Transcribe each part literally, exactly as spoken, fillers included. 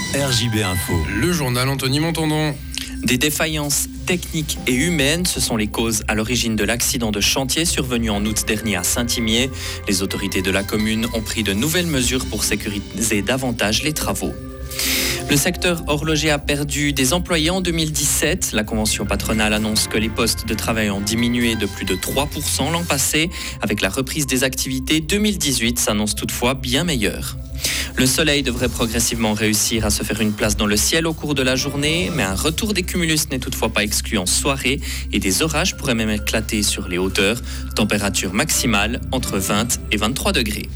R J B Info. Le journal Anthony Montandon. Des défaillances techniques et humaines, ce sont les causes à l'origine de l'accident de chantier survenu en août dernier à Saint-Imier. Les autorités de la commune ont pris de nouvelles mesures pour sécuriser davantage les travaux. Le secteur horloger a perdu des employés en deux mille dix-sept. La convention patronale annonce que les postes de travail ont diminué de plus de trois pour cent l'an passé. Avec la reprise des activités, deux mille dix-huit s'annonce toutefois bien meilleur. Le soleil devrait progressivement réussir à se faire une place dans le ciel au cours de la journée, mais un retour des cumulus n'est toutefois pas exclu en soirée et des orages pourraient même éclater sur les hauteurs. Température maximale entre vingt et vingt-trois degrés.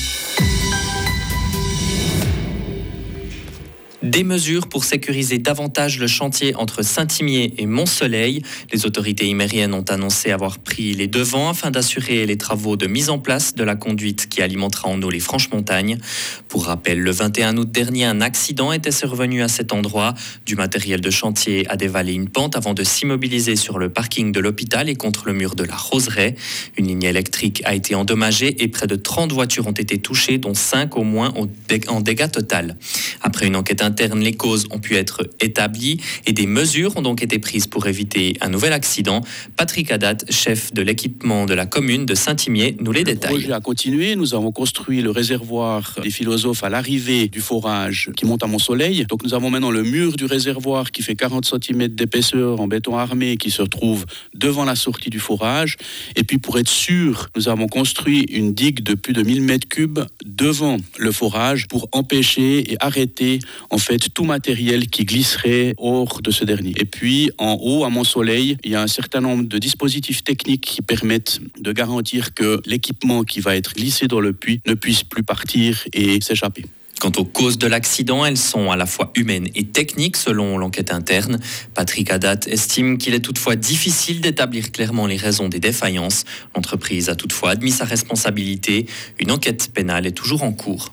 Des mesures pour sécuriser davantage le chantier entre Saint-Imier et Mont-Soleil. Les autorités imériennes ont annoncé avoir pris les devants afin d'assurer les travaux de mise en place de la conduite qui alimentera en eau les Franches-Montagnes. Pour rappel, le vingt et un août dernier, un accident était survenu à cet endroit. Du matériel de chantier a dévalé une pente avant de s'immobiliser sur le parking de l'hôpital et contre le mur de la Roseraie. Une ligne électrique a été endommagée et près de trente voitures ont été touchées, dont cinq au moins en dégâts total. Après une enquête interne, les causes ont pu être établies et des mesures ont donc été prises pour éviter un nouvel accident. Patrick Haddad, chef de l'équipement de la commune de Saint-Imier, nous les détaille. Le projet a continué. Nous avons construit le réservoir des philosophes à l'arrivée du forage qui monte à Mont-Soleil. Donc nous avons maintenant le mur du réservoir qui fait quarante centimètres d'épaisseur en béton armé qui se trouve devant la sortie du forage. Et puis pour être sûr, nous avons construit une digue de plus de mille mètres cubes devant le forage pour empêcher et arrêter en fait tout matériel qui glisserait hors de ce dernier. Et puis en haut à Mont-Soleil, il y a un certain nombre de dispositifs techniques qui permettent de garantir que l'équipement qui va être glissé dans le puits ne puisse plus partir et s'échapper. Quant aux causes de l'accident, elles sont à la fois humaines et techniques selon l'enquête interne. Patrick Haddad estime qu'il est toutefois difficile d'établir clairement les raisons des défaillances. L'entreprise a toutefois admis sa responsabilité. Une enquête pénale est toujours en cours.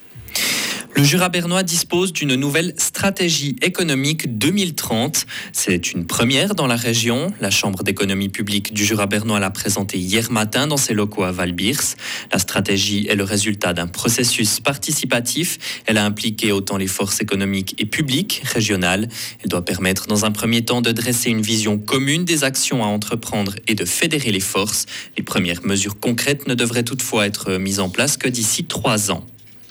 Le Jura bernois dispose d'une nouvelle stratégie économique deux mille trente. C'est une première dans la région. La Chambre d'économie publique du Jura bernois l'a présentée hier matin dans ses locaux à Valbirs. La stratégie est le résultat d'un processus participatif. Elle a impliqué autant les forces économiques et publiques régionales. Elle doit permettre dans un premier temps de dresser une vision commune des actions à entreprendre et de fédérer les forces. Les premières mesures concrètes ne devraient toutefois être mises en place que d'ici trois ans.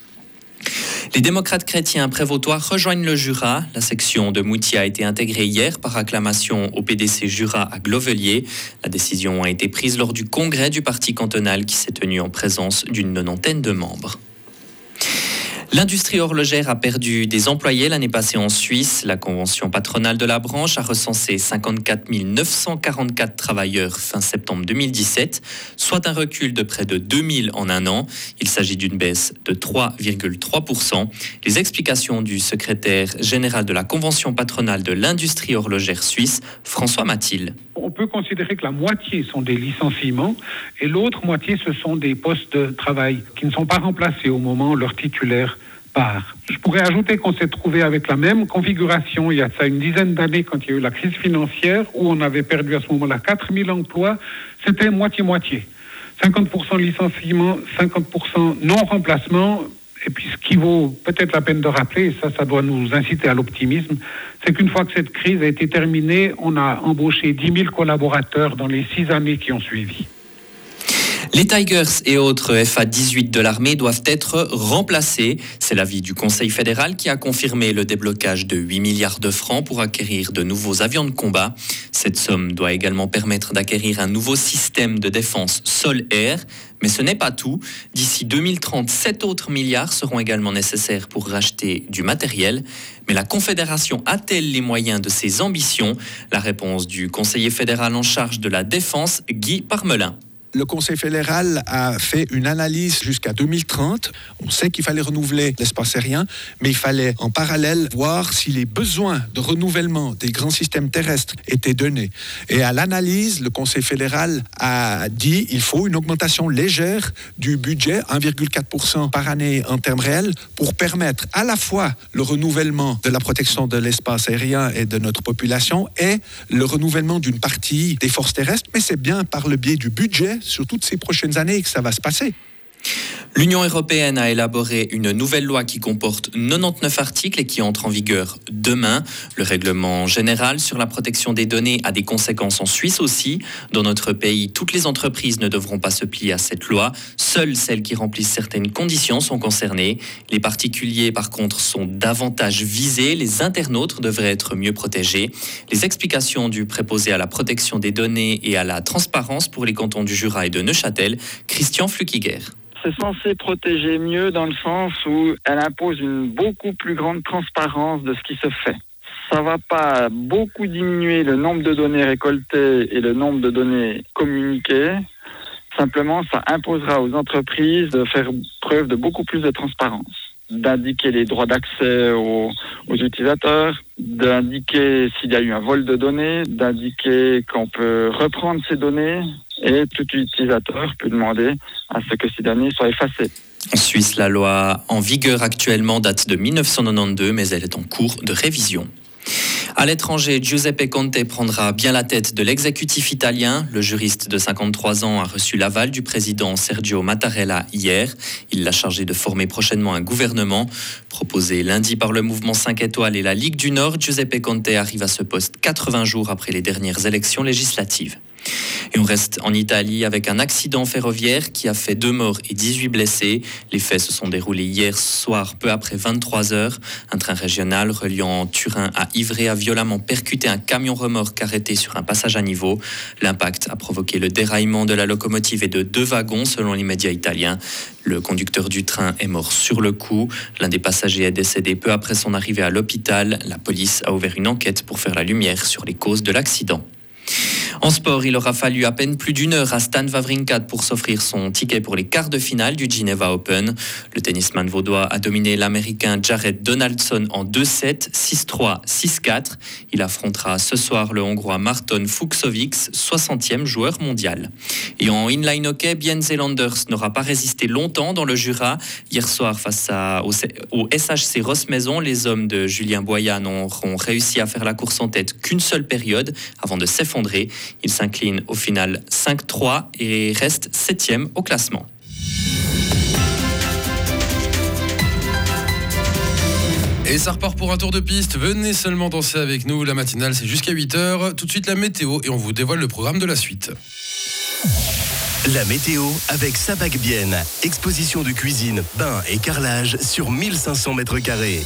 Les démocrates chrétiens prévôtois rejoignent le Jura. La section de Moutier a été intégrée hier par acclamation au P D C Jura à Glovelier. La décision a été prise lors du congrès du parti cantonal qui s'est tenu en présence d'une nonantaine de membres. L'industrie horlogère a perdu des employés l'année passée en Suisse. La convention patronale de la branche a recensé cinquante-quatre mille neuf cent quarante-quatre travailleurs fin septembre deux mille dix-sept, soit un recul de près de deux mille en un an. Il s'agit d'une baisse de trois virgule trois pour cent. Les explications du secrétaire général de la convention patronale de l'industrie horlogère suisse, François Mathil. On peut considérer que la moitié sont des licenciements et l'autre moitié, ce sont des postes de travail qui ne sont pas remplacés au moment où leur titulaire part. Je pourrais ajouter qu'on s'est trouvé avec la même configuration il y a ça une dizaine d'années quand il y a eu la crise financière où on avait perdu à ce moment-là quatre mille emplois. C'était moitié-moitié. cinquante pour cent licenciements, cinquante pour cent non-remplacement. Et puis ce qui vaut peut-être la peine de rappeler, et ça, ça doit nous inciter à l'optimisme, c'est qu'une fois que cette crise a été terminée, on a embauché dix mille collaborateurs dans les six années qui ont suivi. Les Tigers et autres F A dix-huit de l'armée doivent être remplacés. C'est l'avis du Conseil fédéral qui a confirmé le déblocage de huit milliards de francs pour acquérir de nouveaux avions de combat. Cette somme doit également permettre d'acquérir un nouveau système de défense sol-air. Mais ce n'est pas tout. D'ici deux mille trente, sept autres milliards seront également nécessaires pour racheter du matériel. Mais la Confédération a-t-elle les moyens de ses ambitions ? La réponse du conseiller fédéral en charge de la défense, Guy Parmelin. Le Conseil fédéral a fait une analyse jusqu'à deux mille trente. On sait qu'il fallait renouveler l'espace aérien, mais il fallait en parallèle voir si les besoins de renouvellement des grands systèmes terrestres étaient donnés. Et à l'analyse, le Conseil fédéral a dit qu'il faut une augmentation légère du budget, un virgule quatre pour cent par année en termes réels, pour permettre à la fois le renouvellement de la protection de l'espace aérien et de notre population et le renouvellement d'une partie des forces terrestres. Mais c'est bien par le biais du budget sur toutes ces prochaines années que ça va se passer. L'Union européenne a élaboré une nouvelle loi qui comporte quatre-vingt-dix-neuf articles et qui entre en vigueur demain. Le règlement général sur la protection des données a des conséquences en Suisse aussi. Dans notre pays, toutes les entreprises ne devront pas se plier à cette loi. Seules celles qui remplissent certaines conditions sont concernées. Les particuliers, par contre, sont davantage visés. Les internautes devraient être mieux protégés. Les explications du préposé à la protection des données et à la transparence pour les cantons du Jura et de Neuchâtel, Christian Flukiger. C'est censé protéger mieux dans le sens où elle impose une beaucoup plus grande transparence de ce qui se fait. Ça va pas beaucoup diminuer le nombre de données récoltées et le nombre de données communiquées. Simplement, ça imposera aux entreprises de faire preuve de beaucoup plus de transparence, d'indiquer les droits d'accès aux, aux utilisateurs, d'indiquer s'il y a eu un vol de données, d'indiquer qu'on peut reprendre ces données et tout utilisateur peut demander à ce que ces données soient effacées. En Suisse, la loi en vigueur actuellement date de mille neuf cent quatre-vingt-douze, mais elle est en cours de révision. À l'étranger, Giuseppe Conte prendra bien la tête de l'exécutif italien. Le juriste de cinquante-trois ans a reçu l'aval du président Sergio Mattarella hier. Il l'a chargé de former prochainement un gouvernement. Proposé lundi par le mouvement cinq étoiles et la Ligue du Nord, Giuseppe Conte arrive à ce poste quatre-vingts jours après les dernières élections législatives. Et on reste en Italie avec un accident ferroviaire qui a fait deux morts et dix-huit blessés. Les faits se sont déroulés hier soir, peu après vingt-trois heures. Un train régional reliant Turin à Ivrea a violemment percuté un camion-remorque arrêté sur un passage à niveau. L'impact a provoqué le déraillement de la locomotive et de deux wagons, selon les médias italiens. Le conducteur du train est mort sur le coup. L'un des passagers est décédé peu après son arrivée à l'hôpital. La police a ouvert une enquête pour faire la lumière sur les causes de l'accident. En sport, il aura fallu à peine plus d'une heure à Stan Wawrinka pour s'offrir son ticket pour les quarts de finale du Geneva Open. Le tennisman vaudois a dominé l'Américain Jared Donaldson en deux sept, six trois, six quatre. Il affrontera ce soir le Hongrois Marton Fucsovics, soixantième joueur mondial. Et en inline hockey, Bien Zeelanders n'aura pas résisté longtemps dans le Jura. Hier soir, face à, au, au S H C Rosse-Maison, les hommes de Julien Boyan n'auront réussi à faire la course en tête qu'une seule période avant de s'effondrer. Ils s'inclinent au final cinq trois et restent septième au classement. Et ça repart pour un tour de piste. Venez seulement danser avec nous. La matinale, c'est jusqu'à huit heures. Tout de suite, la météo et on vous dévoile le programme de la suite. La météo avec Sabag Bien. Exposition de cuisine, bain et carrelage sur mille cinq cents mètres carrés.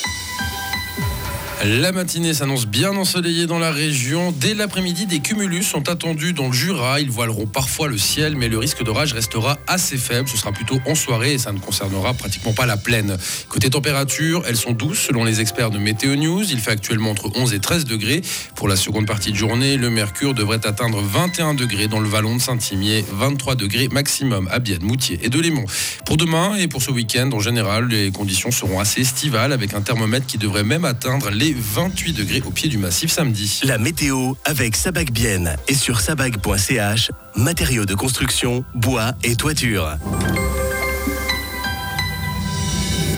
La matinée s'annonce bien ensoleillée dans la région. Dès l'après-midi, des cumulus sont attendus dans le Jura. Ils voileront parfois le ciel, mais le risque d'orage restera assez faible. Ce sera plutôt en soirée et ça ne concernera pratiquement pas la plaine. Côté température, elles sont douces selon les experts de Météo News. Il fait actuellement entre onze et treize degrés. Pour la seconde partie de journée, le mercure devrait atteindre vingt et un degrés dans le vallon de Saint-Imier, vingt-trois degrés maximum à Bienne, Moutier et Delémont. Pour demain et pour ce week-end, en général, les conditions seront assez estivales avec un thermomètre qui devrait même atteindre les vingt-huit degrés au pied du massif samedi. La météo avec Sabag Bien et sur sabag point c h, matériaux de construction, bois et toiture.